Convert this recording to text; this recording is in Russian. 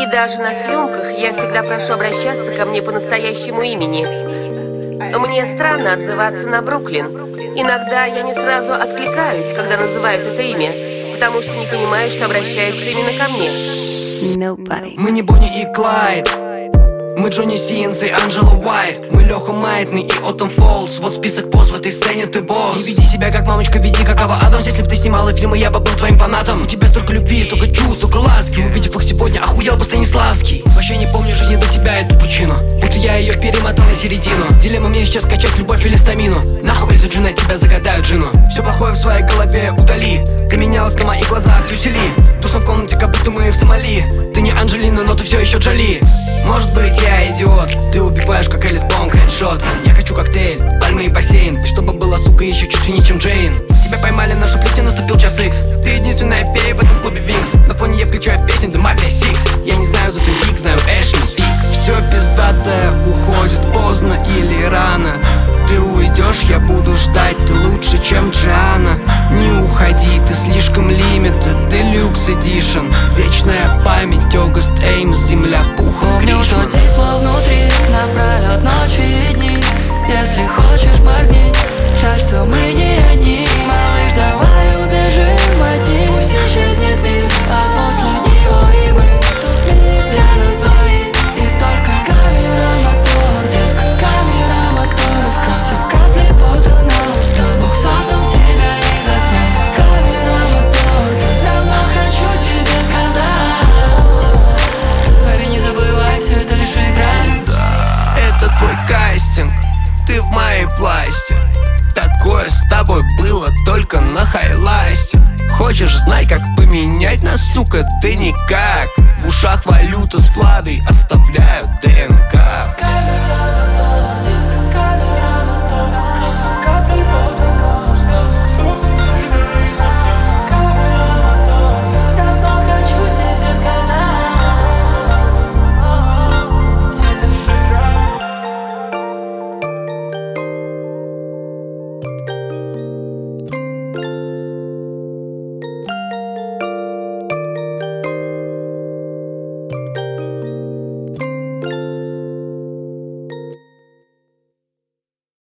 И даже на съемках я всегда прошу обращаться ко мне по настоящему имени. Мне странно отзываться на Бруклин. Иногда я не сразу откликаюсь, когда называют это имя, потому что не понимаю, что обращаются именно ко мне. Мы не Бонни и Клайд, мы Джонни Синс и Анджела Уайт. Мы Леха Майтный и Оттон Фолс. Вот список поз в этой сцене, ты босс. Не веди себя как мамочка, веди как Ава Адамс. Если бы ты снимала фильмы, я бы был твоим фанатом. У тебя столько любви, столько чувств, столько ласки. Увидев их сегодня, охуел бы Станиславский. Вообще не помню жизни до тебя, эту пучину, будто я ее перемотал на середину. Дилемма мне сейчас скачать любовь или стамину. Нахуй за Джина, тебя загадают Джину. Все плохое в своей голове удали. Поменялось на моих глазах Люси Ли. Душно в комнате, как будто мы в Сомали. Ты не Анджелина, но ты все еще Джоли. Может быть я идиот, ты убиваешь как Элис Бонг, хедшот. Я хочу коктейль, пальмы и бассейн. И чтобы была, сука, еще чуть сильнее, чем Джейн. Тебя поймали на шуплете, наступил час икс. Ты единственная фея в этом клубе Винкс. На фоне я включаю песен The Mafia Six. Я не знаю, зато Вик, знаю Эшли Фикс. Все пиздатое уходит поздно или рано. Ты уйдешь, я буду ждать, ты лучше, чем Джиана. Не уходи, ты слишком лимитед, Deluxe Edition. Вечная память, Огуст Эймс, земля пухом Помню то тепло внутри, напролет ночи и дни. Если хочешь, моргни, жаль, что мы не одни. Малыш, давай убежим от них. Пусть исчезнет мир, от после него и мы. Тут мир для нас двоих, и только камера мотор, детка, камера мотор. Скройте капли пота на уста, Бог создал тебя из огня. Камера мотор, я давно хочу тебе сказать. Baby, не забывай, все это лишь игра. Это твой кастинг, ты в моей власти. Такое с тобой было только на хайласте. Хочешь знать, как поменять нас, сука, ты никак. В ушах валюта с Владой оставляют ДНК.